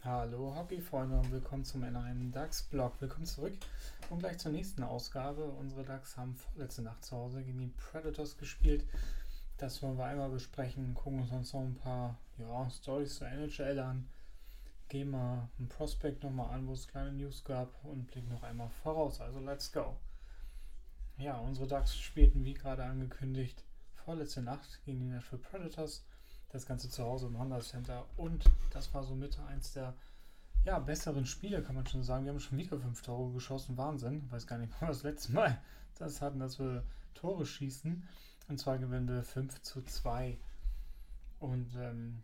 Hallo Hockey-Freunde und willkommen zum N1 DAX-Blog. Willkommen zurück und gleich zur nächsten Ausgabe. Unsere DAX haben vorletzte Nacht zu Hause gegen die Predators gespielt. Das wollen wir einmal besprechen, gucken uns sonst noch ein paar Storys zur NHL an, gehen mal ein Prospect nochmal an, wo es kleine News gab und blicken noch einmal voraus. Also let's go. Ja, unsere DAX spielten wie gerade angekündigt vorletzte Nacht gegen die Nashville Predators. Das Ganze zu Hause im Honda Center und das war somit eins der besseren Spiele, kann man schon sagen. Wir haben schon wieder 5 Tore geschossen, Wahnsinn. Ich weiß gar nicht, wann wir das letzte Mal das hatten, dass wir Tore schießen. Und zwar gewinnen wir 5:2. Und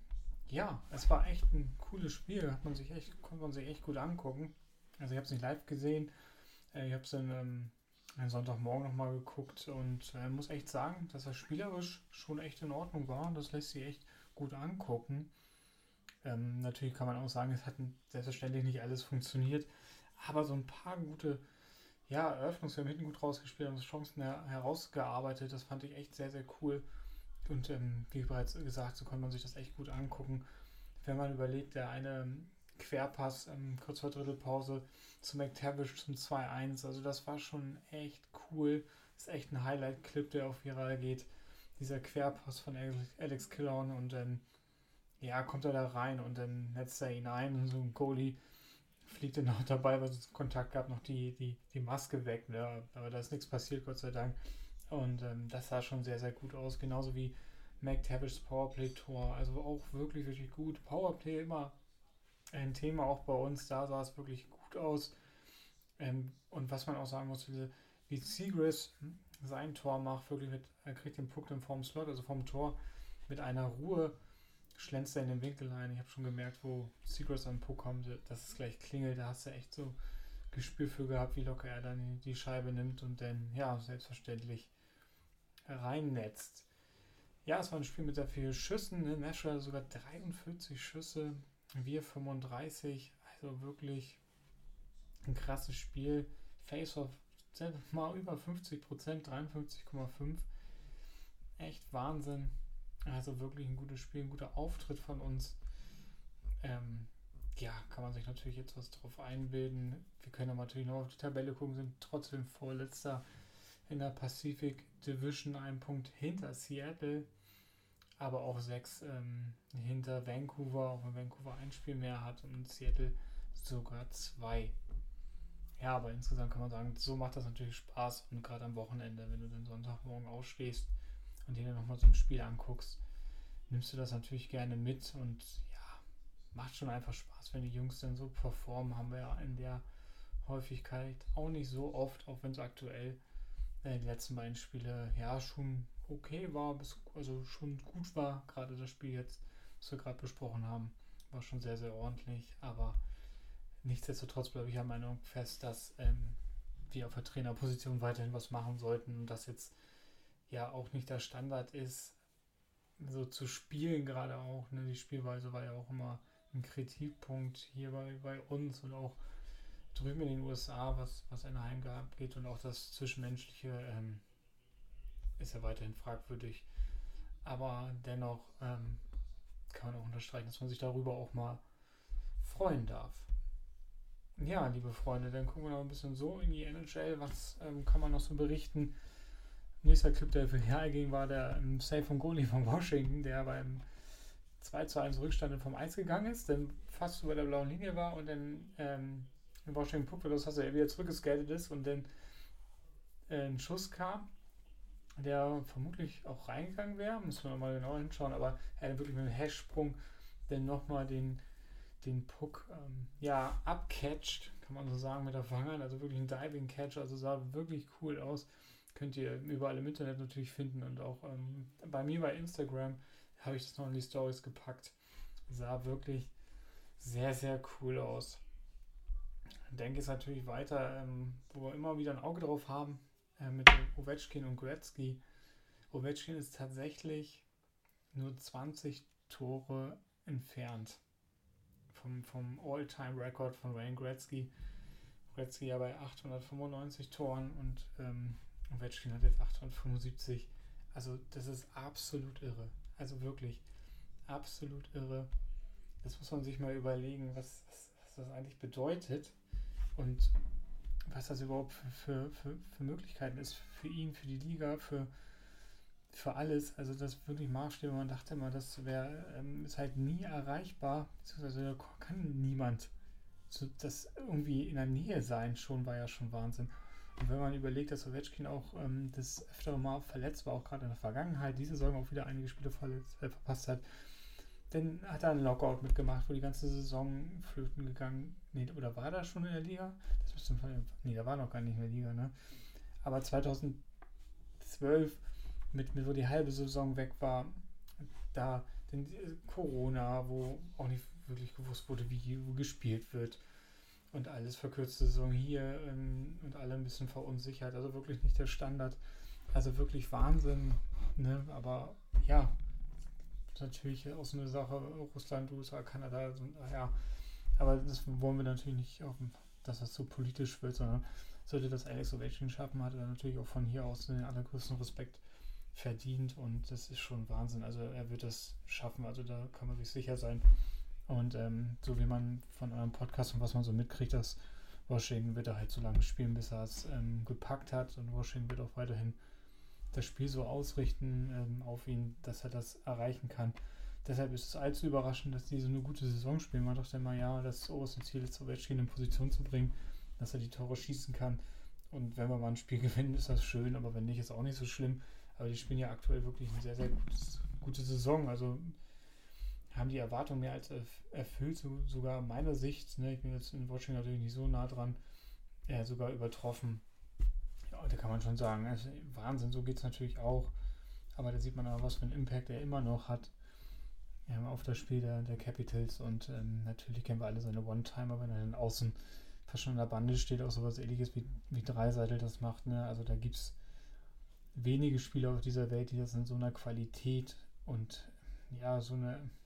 es war echt ein cooles Spiel, konnte man sich echt gut angucken. Also ich habe es nicht live gesehen, ich habe es dann am Sonntagmorgen nochmal geguckt und muss echt sagen, dass das spielerisch schon echt in Ordnung war. Das lässt sich echt gut angucken. Natürlich kann man auch sagen, es hat selbstverständlich nicht alles funktioniert, aber so ein paar gute Eröffnungs, wir haben hinten gut rausgespielt, haben uns Chancen herausgearbeitet. Das fand ich echt sehr, sehr cool. Und wie bereits gesagt, so konnte man sich das echt gut angucken. Wenn man überlegt, der eine Querpass kurz vor Drittelpause zu McTavish zum 2:1, also das war schon echt cool. Das ist echt ein Highlight-Clip, der auf viral geht. Dieser Querpass von Alex Killorn und dann kommt er da rein und dann netzt er ihn ein und so ein Goalie fliegt dann noch dabei, weil es Kontakt gab, noch die Maske weg. Ne? Aber da ist nichts passiert, Gott sei Dank. Und das sah schon sehr, sehr gut aus. Genauso wie McTavish's Powerplay-Tor. Also auch wirklich, wirklich gut. Powerplay immer ein Thema auch bei uns. Da sah es wirklich gut aus. Und was man auch sagen muss, wie Seagrass sein Tor macht, wirklich er kriegt den Puck dann vorm Slot, also vom Tor, mit einer Ruhe schlänzt er in den Winkel ein. Ich habe schon gemerkt, wo Seagrass an den Puck kommt, dass es gleich klingelt. Da hast du echt so Gespür für gehabt, wie locker er dann die Scheibe nimmt und dann, selbstverständlich reinnetzt. Ja, es war ein Spiel mit sehr vielen Schüssen. Ne? Nashville hatte sogar 43 Schüsse, wir 35. Also wirklich ein krasses Spiel. Face-Off mal über 50%, 53,5. Echt Wahnsinn. Also wirklich ein gutes Spiel, ein guter Auftritt von uns. Kann man sich natürlich jetzt was drauf einbilden. Wir können aber natürlich noch auf die Tabelle gucken, sind trotzdem Vorletzter in der Pacific Division, einen Punkt hinter Seattle, aber auch 6 hinter Vancouver, auch wenn Vancouver ein Spiel mehr hat und Seattle sogar 2. Ja, aber insgesamt kann man sagen, so macht das natürlich Spaß und gerade am Wochenende, wenn du den Sonntagmorgen aufstehst und dir dann nochmal so ein Spiel anguckst, nimmst du das natürlich gerne mit und macht schon einfach Spaß, wenn die Jungs dann so performen. Haben wir ja in der Häufigkeit auch nicht so oft, auch wenn es aktuell die letzten beiden Spiele schon okay war, also schon gut war. Gerade das Spiel jetzt, was wir gerade besprochen haben, war schon sehr, sehr ordentlich. Aber nichtsdestotrotz bleibe ich der Meinung fest, dass wir auf der Trainerposition weiterhin was machen sollten und das jetzt auch nicht der Standard ist, so zu spielen gerade auch. Ne? Die Spielweise war ja auch immer ein Kritikpunkt hier bei uns und auch drüben in den USA, was Anaheim geht und auch das Zwischenmenschliche ist ja weiterhin fragwürdig. Aber dennoch kann man auch unterstreichen, dass man sich darüber auch mal freuen darf. Ja, liebe Freunde, dann gucken wir noch ein bisschen so in die NHL. Was kann man noch so berichten? Nächster Clip, der viral ging, war der Save von Goalie von Washington, der beim 2:1 Rückstand vom Eis gegangen ist, dann fast über der blauen Linie war und dann Washington Puck, das hast du wieder zurückgeskatet ist und dann ein Schuss kam, der vermutlich auch reingegangen wäre, müssen wir nochmal genauer hinschauen, aber er hat wirklich mit einem Hashsprung dann nochmal den Puck abcatcht, kann man so sagen, mit der Fangern, also wirklich ein Diving Catch, also sah wirklich cool aus. Könnt ihr überall im Internet natürlich finden und auch bei mir bei Instagram habe ich das noch in die Stories gepackt. Sah wirklich sehr, sehr cool aus. Ich denke es natürlich weiter, wo wir immer wieder ein Auge drauf haben, mit Ovechkin und Gretzky. Ovechkin ist tatsächlich nur 20 Tore entfernt vom All-Time-Record von Wayne Gretzky. Gretzky ja bei 895 Toren und Ovechkin hat jetzt 875. Also das ist absolut irre. Also wirklich absolut irre. Das muss man sich mal überlegen, was das eigentlich bedeutet und was das überhaupt für Möglichkeiten ist für ihn, für die Liga, für alles. Also das wirklich Maßstäbe, man dachte immer, das ist halt nie erreichbar, beziehungsweise da kann niemand das irgendwie in der Nähe sein, war ja schon Wahnsinn. Und wenn man überlegt, dass Ovechkin auch das öftere Mal verletzt war, auch gerade in der Vergangenheit, diese Saison auch wieder einige Spiele verpasst hat, dann hat er einen Lockout mitgemacht, wo die ganze Saison flöten gegangen. Nee, oder war er schon in der Liga? Das müsste nee, da war noch gar nicht in der Liga, ne? Aber 2012, wo die halbe Saison weg war, da dann Corona, wo auch nicht wirklich gewusst wurde, wo gespielt wird. Und alles verkürzte Saison hier und alle ein bisschen verunsichert. Also wirklich nicht der Standard. Also wirklich Wahnsinn. Ne? Aber ja, natürlich auch so eine Sache, Russland, USA, Kanada, ja. Aber das wollen wir natürlich nicht hoffen, dass das so politisch wird, sondern sollte das Alex Ovechkin schaffen, hat er natürlich auch von hier aus den allergrößten Respekt verdient und das ist schon Wahnsinn. Also er wird das schaffen, also da kann man sich sicher sein. Und so wie man von eurem Podcast und was man so mitkriegt, dass Washington wird er halt so lange spielen, bis er es gepackt hat und Washington wird auch weiterhin das Spiel so ausrichten auf ihn, dass er das erreichen kann. Deshalb ist es allzu überraschend, dass die so eine gute Saison spielen. Man dachte immer, ja, das oberste Ziel ist, Ovechkin in Position zu bringen, dass er die Tore schießen kann. Und wenn wir mal ein Spiel gewinnen, ist das schön, aber wenn nicht, ist auch nicht so schlimm. Aber die spielen ja aktuell wirklich eine sehr, sehr gute Saison. Also haben die Erwartungen mehr als erfüllt, sogar meiner Sicht. Ne? Ich bin jetzt in Washington natürlich nicht so nah dran, sogar übertroffen. Ja, da kann man schon sagen, also Wahnsinn, so geht es natürlich auch. Aber da sieht man aber, was für einen Impact er immer noch hat auf das Spiel der Capitals. Und natürlich kennen wir alle seine One-Timer, wenn er dann außen fast schon an der Bande steht, auch sowas ähnliches wie Draisaitl das macht. Ne? Also da gibt es wenige Spieler auf dieser Welt, die das in so einer Qualität und ja, so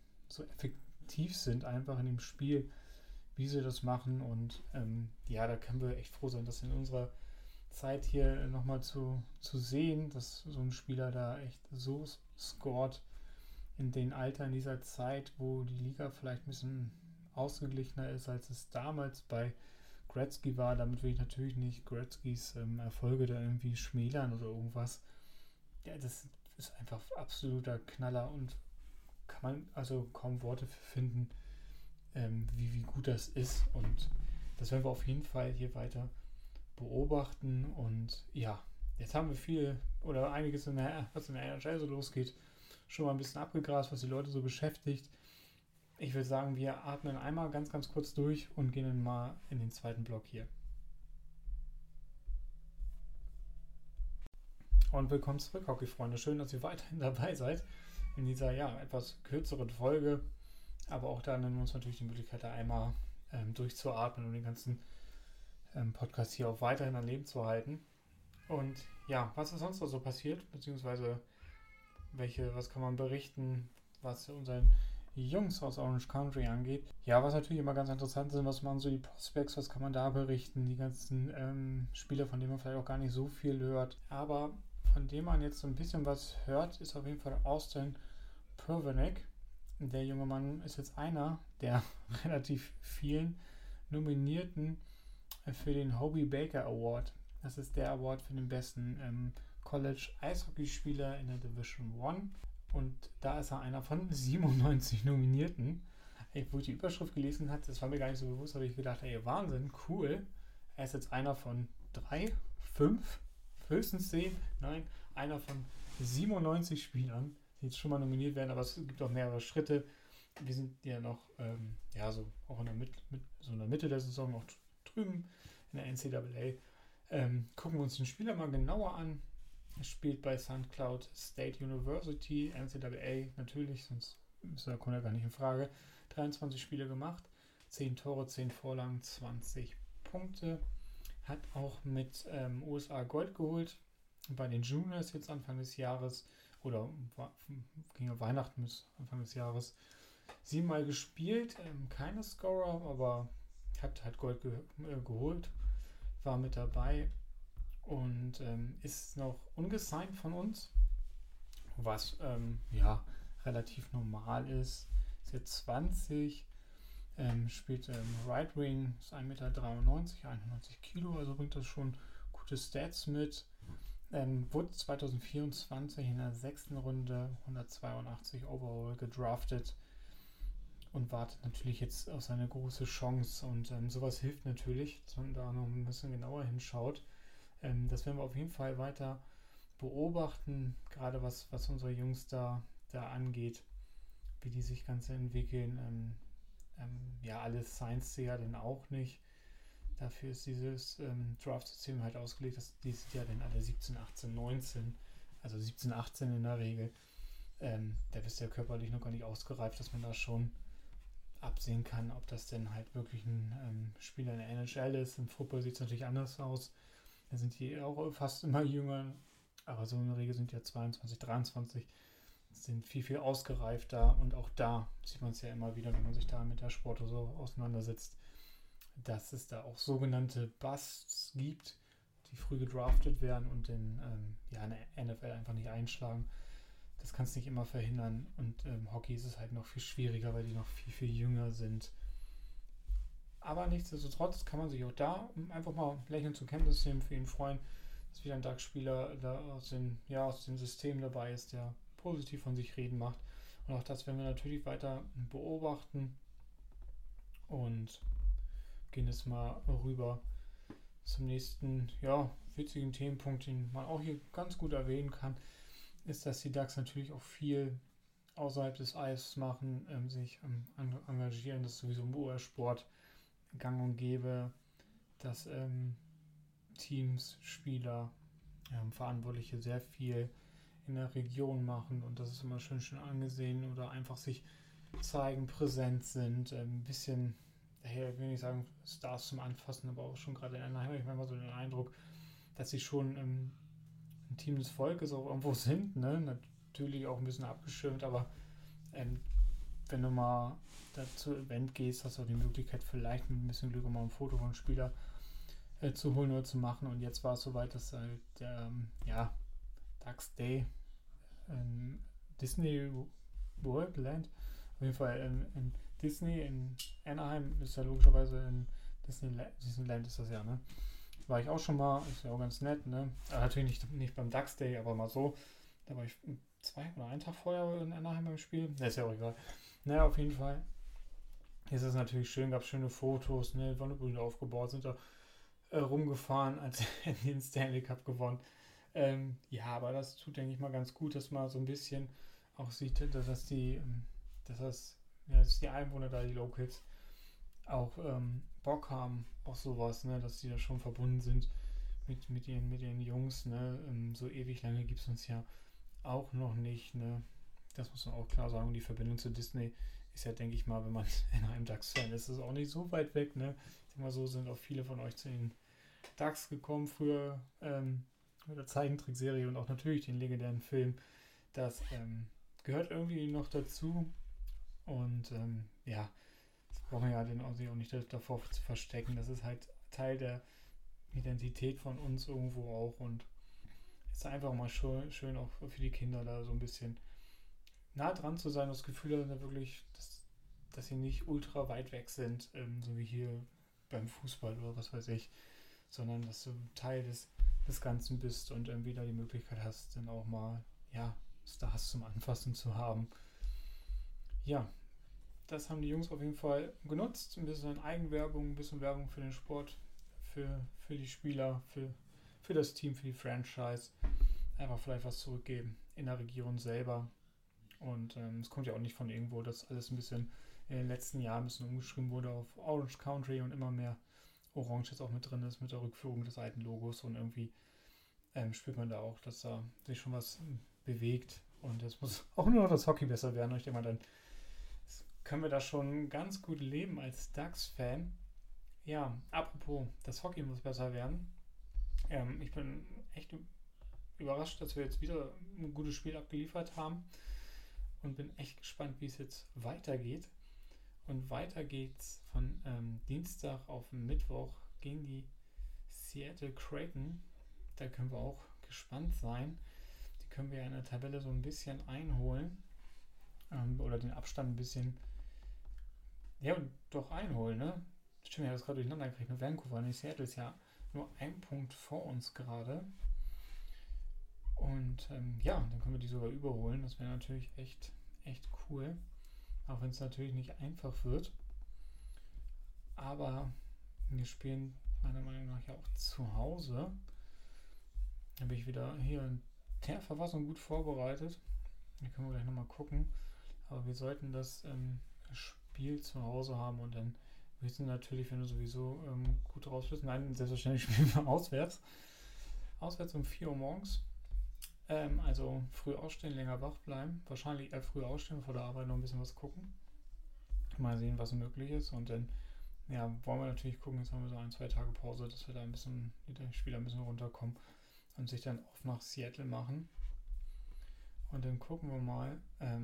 effektiv sind einfach in dem Spiel, wie sie das machen. Und da können wir echt froh sein, das in unserer Zeit hier nochmal zu sehen, dass so ein Spieler da echt so scoret in den Alter, in dieser Zeit, wo die Liga vielleicht ein bisschen ausgeglichener ist, als es damals bei Gretzky war. Damit will ich natürlich nicht Gretzkys Erfolge da irgendwie schmälern oder irgendwas. Ja, das ist einfach absoluter Knaller und kann man also kaum Worte finden, wie gut das ist. Und das werden wir auf jeden Fall hier weiter beobachten. Und ja, jetzt haben wir viel oder einiges was in der NHL so losgeht, schon mal ein bisschen abgegrast, was die Leute so beschäftigt. Ich würde sagen, wir atmen einmal ganz, ganz kurz durch und gehen dann mal in den zweiten Block hier. Und willkommen zurück, Hockey-Freunde. Schön, dass ihr weiterhin dabei seid in dieser etwas kürzeren Folge. Aber auch da nehmen wir uns natürlich die Möglichkeit, da einmal durchzuatmen und den ganzen Podcast hier auch weiterhin am Leben zu halten. Und ja, was ist sonst noch so passiert? Beziehungsweise was kann man berichten, was unseren Jungs aus Orange Country angeht. Ja, was natürlich immer ganz interessant ist, was machen so die Prospects, was kann man da berichten, die ganzen Spieler, von denen man vielleicht auch gar nicht so viel hört. Aber von dem man jetzt so ein bisschen was hört, ist auf jeden Fall Austin Provanek. Der junge Mann ist jetzt einer der relativ vielen Nominierten für den Hobie Baker Award. Das ist der Award für den besten College-Eishockeyspieler in der Division 1. Und da ist er einer von 97 Nominierten. Wo ich die Überschrift gelesen habe, das war mir gar nicht so bewusst, habe ich gedacht, Wahnsinn, cool. Er ist jetzt einer von 3, 5, höchstens 10, nein, einer von 97 Spielern, die jetzt schon mal nominiert werden, aber es gibt auch mehrere Schritte. Wir sind ja noch, so auch in der Mitte der Saison, auch drüben in der NCAA. Gucken wir uns den Spieler mal genauer an. Er spielt bei St. Cloud State University, NCAA natürlich, sonst kommt er gar nicht in Frage. 23 Spiele gemacht, 10 Tore, 10 Vorlagen, 20 Punkte. Hat auch mit USA Gold geholt. Bei den Juniors jetzt Anfang des Jahres oder ging auf Weihnachten bis Anfang des Jahres 7-mal gespielt. Keine Scorer, aber hat Gold geholt. War mit dabei und ist noch ungesigned von uns, was relativ normal ist. Ist jetzt 20, Spielt Right Wing, ist 1,93 Meter, 91 Kilo, also bringt das schon gute Stats mit. Wurde 2024 in der 6. Runde 182 Overall gedraftet und wartet natürlich jetzt auf seine große Chance. Und sowas hilft natürlich, dass man da noch ein bisschen genauer hinschaut. Das werden wir auf jeden Fall weiter beobachten, gerade was unsere Jungs da angeht, wie die sich ganz entwickeln. Ja, alles Science ja dann auch nicht. Dafür ist dieses Draft-System halt ausgelegt, dass die sind ja dann alle 17, 18, 19, also 17, 18 in der Regel. Da bist du ja körperlich noch gar nicht ausgereift, dass man da schon absehen kann, ob das denn halt wirklich ein Spieler in der NHL ist. Im Football sieht es natürlich anders aus. Da sind die auch fast immer jünger, aber so in der Regel sind die ja 22, 23, sind viel, viel ausgereifter und auch da sieht man es ja immer wieder, wenn man sich da mit der Sport so auseinandersetzt, dass es da auch sogenannte Busts gibt, die früh gedraftet werden und in der NFL einfach nicht einschlagen. Das kannst du nicht immer verhindern und im Hockey ist es halt noch viel schwieriger, weil die noch viel, viel jünger sind. Aber nichtsdestotrotz kann man sich auch da einfach mal lächeln zur Kenntnis nehmen, für ihn freuen, dass wieder ein Dark-Spieler da aus dem System dabei ist, der positiv von sich reden macht. Und auch das werden wir natürlich weiter beobachten und gehen jetzt mal rüber zum nächsten, witzigen Themenpunkt, den man auch hier ganz gut erwähnen kann, ist, dass die Ducks natürlich auch viel außerhalb des Eises machen, sich engagieren. Das ist sowieso im US-Sport gang und gäbe, dass Teams, Spieler, Verantwortliche sehr viel in der Region machen und das ist immer schön angesehen oder einfach sich zeigen, präsent sind, ein bisschen, daher will ich nicht sagen Stars zum Anfassen, aber auch schon gerade in Anaheim, ich habe mal so den Eindruck, dass sie schon ein Team des Volkes auch irgendwo sind, ne? Natürlich auch ein bisschen abgeschirmt, aber wenn du mal dazu Event gehst, hast du auch die Möglichkeit, vielleicht mit ein bisschen Glück mal ein Foto von einem Spieler zu holen oder zu machen. Und jetzt war es soweit, dass halt der Ducks Day Disney Worldland, auf jeden Fall in Disney in Anaheim ist ja logischerweise in Disneyland ist das ja, ne? War ich auch schon mal, ist ja auch ganz nett, ne? Aber natürlich nicht beim Ducks Day, aber mal so. Da war ich 2 oder 1 Tag vorher in Anaheim beim Spiel. Das ist ja auch egal. Naja, auf jeden Fall. Hier ist es natürlich schön, gab schöne Fotos, ne? Wonnebrüder aufgebaut, sind da rumgefahren, als er den Stanley Cup gewonnen. Aber das tut, denke ich mal, ganz gut, dass man so ein bisschen auch sieht, dass die Einwohner da, die Locals, auch Bock haben auf sowas, ne? Dass die da schon verbunden sind mit ihren Jungs, ne? So ewig lange gibt es uns ja auch noch nicht, ne? Das muss man auch klar sagen. Und die Verbindung zu Disney ist ja, denke ich mal, wenn man in einem Ducks-Fan ist, ist es auch nicht so weit weg, ne? Ich denke mal, so sind auch viele von euch zu den Ducks gekommen, früher mit der Zeichentrickserie und auch natürlich den legendären Film. Das gehört irgendwie noch dazu. Und das brauchen wir ja den Aussie auch nicht davor zu verstecken. Das ist halt Teil der Identität von uns irgendwo auch. Und es ist einfach mal schön auch für die Kinder da so ein bisschen nah dran zu sein, das Gefühl haben, wirklich, dass sie nicht ultra weit weg sind, so wie hier beim Fußball oder was weiß ich, sondern dass du Teil des Ganzen bist und irgendwie da die Möglichkeit hast, dann auch mal, Stars zum Anfassen zu haben. Ja, das haben die Jungs auf jeden Fall genutzt. Ein bisschen Eigenwerbung, ein bisschen Werbung für den Sport, für die Spieler, für das Team, für die Franchise. Einfach vielleicht was zurückgeben in der Region selber. Und es kommt ja auch nicht von irgendwo, dass alles ein bisschen in den letzten Jahren ein bisschen umgeschrieben wurde auf Orange Country und immer mehr Orange jetzt auch mit drin ist, mit der Rückführung des alten Logos und irgendwie spürt man da auch, dass da sich schon was bewegt und jetzt muss auch nur noch das Hockey besser werden und ich denke mal, dann können wir da schon ganz gut leben als Ducks-Fan. Ja, apropos, das Hockey muss besser werden. Ich bin echt überrascht, dass wir jetzt wieder ein gutes Spiel abgeliefert haben und bin echt gespannt, wie es jetzt weitergeht. Und weiter geht's von Dienstag auf Mittwoch gegen die Seattle Kraken. Da können wir auch gespannt sein. Die können wir ja in der Tabelle so ein bisschen einholen oder den Abstand ein bisschen Ja, doch einholen, ne? Stimmt, ich habe das gerade durcheinander gekriegt. Mit Vancouver, nicht Seattle ist ja nur ein Punkt vor uns gerade. Und ja, dann können wir die sogar überholen. Das wäre natürlich echt cool. Auch wenn es natürlich nicht einfach wird. Aber wir spielen meiner Meinung nach ja auch zu Hause. Da bin ich wieder hier in der Verfassung gut vorbereitet. Da können wir gleich nochmal gucken. Aber wir sollten das Spiel zu Hause haben und dann wissen natürlich, wenn du sowieso gut raus bist. Nein, selbstverständlich spielen wir auswärts. Auswärts um 4 Uhr morgens. Also früh ausstehen, länger wach bleiben. Wahrscheinlich eher früh ausstehen, vor der Arbeit noch ein bisschen was gucken. Mal sehen, was möglich ist. Und dann wollen wir natürlich gucken, jetzt haben wir so 1-2 Tage Pause, dass wir da die Spieler ein bisschen runterkommen und sich dann auf nach Seattle machen. Und dann gucken wir mal,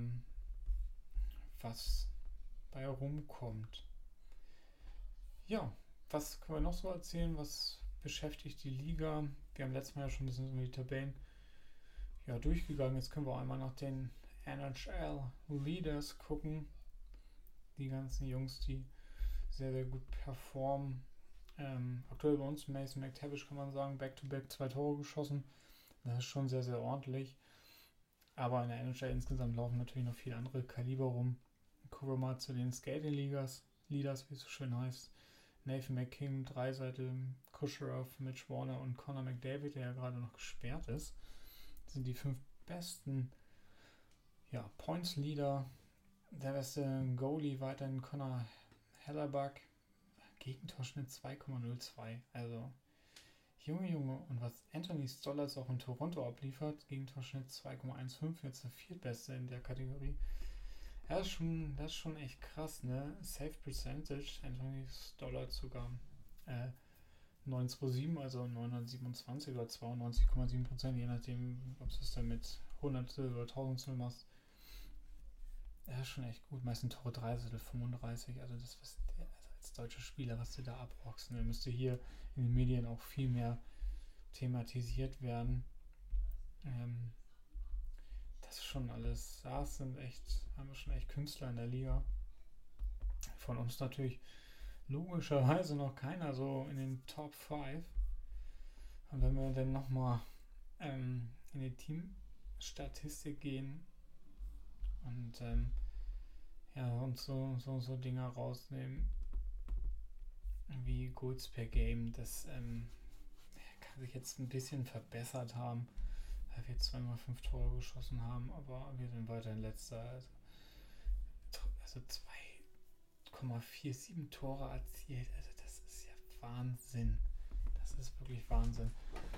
was bei rumkommt. Ja, was können wir noch so erzählen? Was beschäftigt die Liga? Wir haben letztes Mal ja schon ein bisschen so die Tabellen durchgegangen. Jetzt können wir auch einmal nach den NHL Leaders gucken. Die ganzen Jungs, die sehr, sehr gut performen. Aktuell bei uns Mason McTavish, kann man sagen, Back-to-Back 2 Tore geschossen. Das ist schon sehr, sehr ordentlich. Aber in der NHL insgesamt laufen natürlich noch viele andere Kaliber rum. Gucken wir mal zu den Skating Leaders, wie es so schön heißt. Nathan McKinnon, Draisaitl, Kucherov, Mitch Warner und Connor McDavid, der ja gerade noch gesperrt ist. Das sind die 5 besten Points Leader. Der beste Goalie weiterhin Connor Hellerbuck. Gegentorschnitt 2,02. Also Junge. Und was Anthony Stolarz auch in Toronto abliefert, Gegentorschnitt 2,15, jetzt der viertbeste in der Kategorie. Ja, das ist schon echt krass, ne? Save Percentage, Anthony Stolarz sogar 927, also 927 oder 92,7%, je nachdem, ob du es dann mit Hundertstel oder Tausendstel machst. Ja, schon echt gut. Meistens Tore 30, 35, also das, was der, also als deutscher Spieler, was der da abrockst, ne, müsste hier in den Medien auch viel mehr thematisiert werden. Das ist schon alles, haben wir schon echt Künstler in der Liga. Von uns natürlich logischerweise noch keiner so in den Top 5. Und wenn wir dann nochmal in die Teamstatistik gehen und so Dinger rausnehmen wie Goals per Game, das kann sich jetzt ein bisschen verbessert haben, weil wir 2x5 Tore geschossen haben, aber wir sind weiterhin letzter, also 2,47 Tore erzielt, also das ist ja Wahnsinn, das ist wirklich Wahnsinn.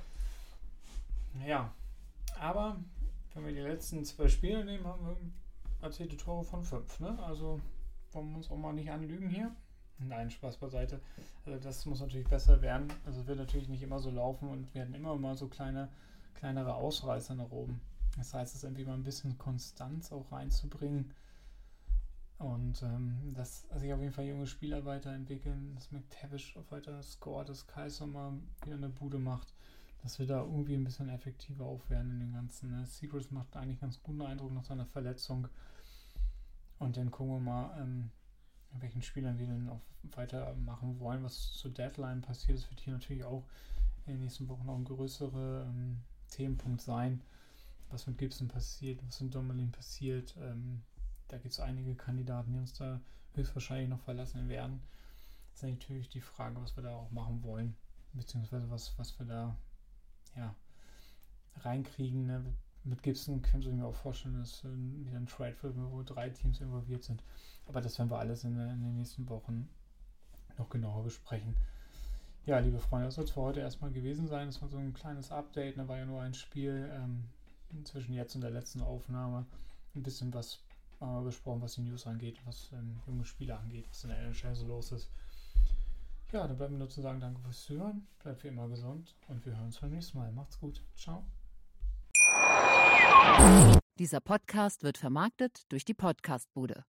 Ja, aber wenn wir die letzten 2 Spiele nehmen, haben wir erzielte Tore von 5, ne? Also wollen wir uns auch mal nicht anlügen hier. Nein, Spaß beiseite. Also das muss natürlich besser werden. Also es wird natürlich nicht immer so laufen und wir hatten immer mal so kleinere Ausreißer nach oben. Das heißt, es irgendwie mal ein bisschen Konstanz auch reinzubringen und dass sich auf jeden Fall junge Spieler weiterentwickeln, dass McTavish auch weiter scoret, dass Kaiser mal wieder eine Bude macht, dass wir da irgendwie ein bisschen effektiver auch werden in den ganzen. Ne? Secrets macht eigentlich ganz guten Eindruck nach seiner Verletzung. Und dann gucken wir mal, welchen Spielern wir dann auch weitermachen wollen, was zur Deadline passiert. Das wird hier natürlich auch in den nächsten Wochen noch ein größerer Themenpunkt sein. Was mit Gibson passiert, was mit Dommelin passiert. Da gibt es einige Kandidaten, die uns da höchstwahrscheinlich noch verlassen werden. Das ist natürlich die Frage, was wir da auch machen wollen, beziehungsweise was wir da reinkriegen. Ne? Mit Gibson können Sie mir auch vorstellen, dass wieder ein Trade wird, wo 3 Teams involviert sind. Aber das werden wir alles in den nächsten Wochen noch genauer besprechen. Ja, liebe Freunde, das soll es für heute erstmal gewesen sein. Das war so ein kleines Update. Da war ja nur ein Spiel zwischen jetzt und der letzten Aufnahme. Ein bisschen was besprochen, was die News angeht, was junge Spieler angeht, was in der NHL so los ist. Ja, dann bleibt mir nur zu sagen, danke fürs Zuhören. Bleibt wie immer gesund und wir hören uns beim nächsten Mal. Macht's gut. Ciao. Dieser Podcast wird vermarktet durch die Podcast-Bude.